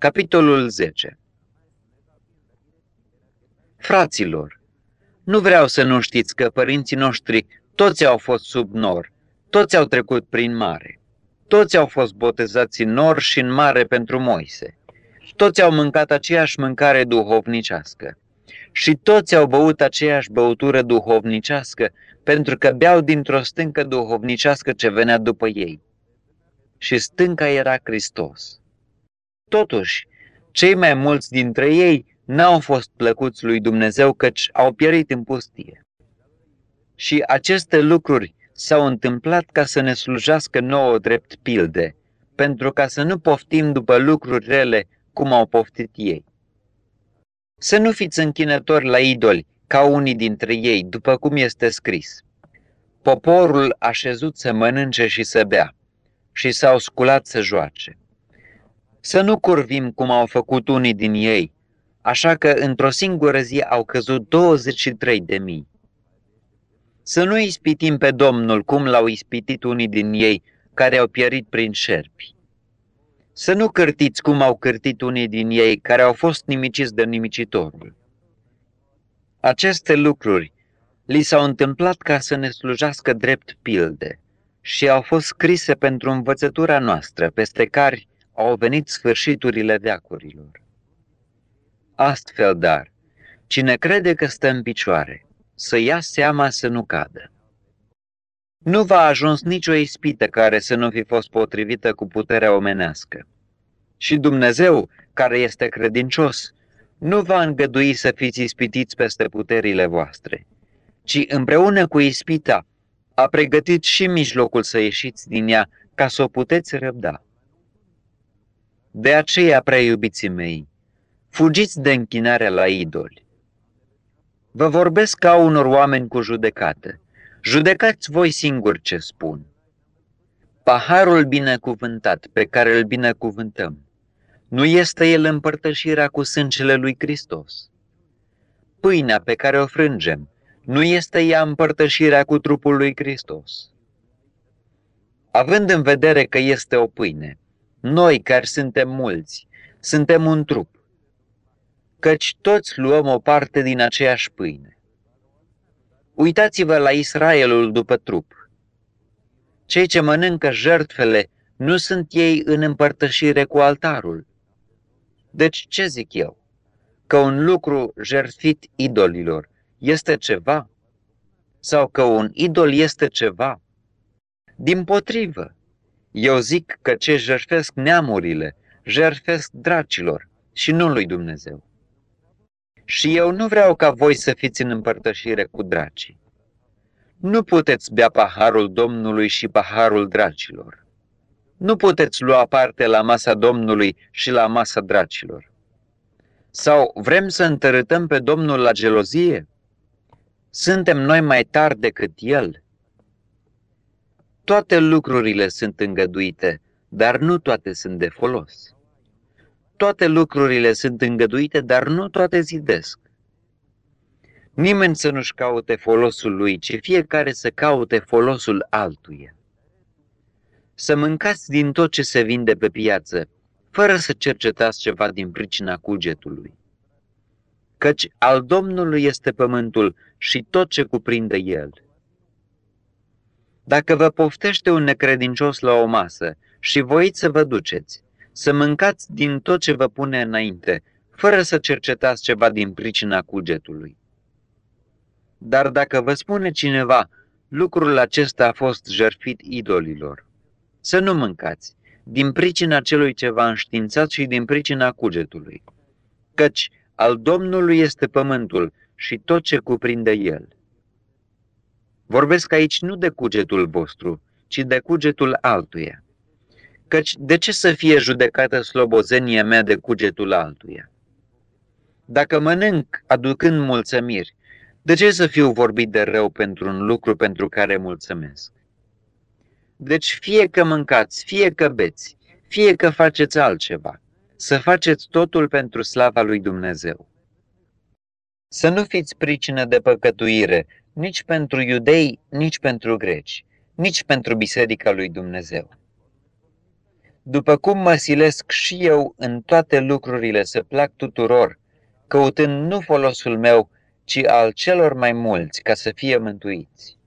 Capitolul 10. Fraților, nu vreau să nu știți că părinții noștri toți au fost sub nor, toți au trecut prin mare, toți au fost botezați în nor și în mare pentru Moise, toți au mâncat aceeași mâncare duhovnicească și toți au băut aceeași băutură duhovnicească pentru că beau dintr-o stâncă duhovnicească ce venea după ei. Și stânca era Hristos. Totuși, cei mai mulți dintre ei n-au fost plăcuți lui Dumnezeu, căci au pierit în pustie. Și aceste lucruri s-au întâmplat ca să ne slujească nouă drept pilde, pentru ca să nu poftim după lucruri rele cum au poftit ei. Să nu fiți închinători la idoli, ca unii dintre ei, după cum este scris. Poporul a șezut să mănânce și să bea, și s-au sculat să joace. Să nu curvim cum au făcut unii din ei, așa că într-o singură zi au căzut 23.000. Să nu ispitim pe Domnul cum l-au ispitit unii din ei care au pierit prin șerpi. Să nu cârtiți cum au cârtit unii din ei care au fost nimiciți de nimicitorul. Aceste lucruri li s-au întâmplat ca să ne slujească drept pilde și au fost scrise pentru învățătura noastră, peste care au venit sfârșiturile veacurilor. Astfel, dar, cine crede că stă în picioare, să ia seama să nu cadă. Nu v-a ajuns nicio ispită care să nu fi fost potrivită cu puterea omenească. Și Dumnezeu, care este credincios, nu va îngădui să fiți ispitiți peste puterile voastre, ci împreună cu ispita a pregătit și mijlocul să ieșiți din ea ca să o puteți răbda. De aceea, prea iubiții mei, fugiți de închinarea la idoli. Vă vorbesc ca unor oameni cu judecată. Judecați voi singuri ce spun. Paharul binecuvântat pe care îl binecuvântăm, nu este el împărtășirea cu sângele lui Hristos? Pâinea pe care o frângem, nu este ea împărtășirea cu trupul lui Hristos? Având în vedere că este o pâine, noi care suntem mulți, suntem un trup, căci toți luăm o parte din aceeași pâine. Uitați-vă la Israelul după trup. Cei ce mănâncă jertfele nu sunt ei în împărtășire cu altarul. Deci ce zic eu? Că un lucru jertfit idolilor este ceva? Sau că un idol este ceva? Dimpotrivă, eu zic că ce jertfesc neamurile, jertfesc dracilor și nu lui Dumnezeu. Și eu nu vreau ca voi să fiți în împărtășire cu dracii. Nu puteți bea paharul Domnului și paharul dracilor. Nu puteți lua parte la masa Domnului și la masa dracilor. Sau vrem să întărâtăm pe Domnul la gelozie? Suntem noi mai tari decât El? Toate lucrurile sunt îngăduite, dar nu toate sunt de folos. Toate lucrurile sunt îngăduite, dar nu toate zidesc. Nimeni să nu-și caute folosul lui, ci fiecare să caute folosul altuia. Să mâncați din tot ce se vinde pe piață, fără să cercetați ceva din pricina cugetului. Căci al Domnului este pământul și tot ce cuprinde el. Dacă vă poftește un necredincios la o masă și voiți să vă duceți, să mâncați din tot ce vă pune înainte, fără să cercetați ceva din pricina cugetului. Dar dacă vă spune cineva, lucrul acesta a fost jertfit idolilor, să nu mâncați, din pricina celui ce v-a înștiințat și din pricina cugetului, căci al Domnului este pământul și tot ce cuprinde el. Vorbesc aici nu de cugetul vostru, ci de cugetul altuia. Căci de ce să fie judecată slobozenia mea de cugetul altuia? Dacă mănânc aducând mulțămiri, de ce să fiu vorbit de rău pentru un lucru pentru care mulțumesc? Deci fie că mâncați, fie că beți, fie că faceți altceva, să faceți totul pentru slava lui Dumnezeu. Să nu fiți pricină de păcătuire, nici pentru iudei, nici pentru greci, nici pentru biserica lui Dumnezeu. După cum mă silesc și eu în toate lucrurile să plac tuturor, căutând nu folosul meu, ci al celor mai mulți, ca să fie mântuiți.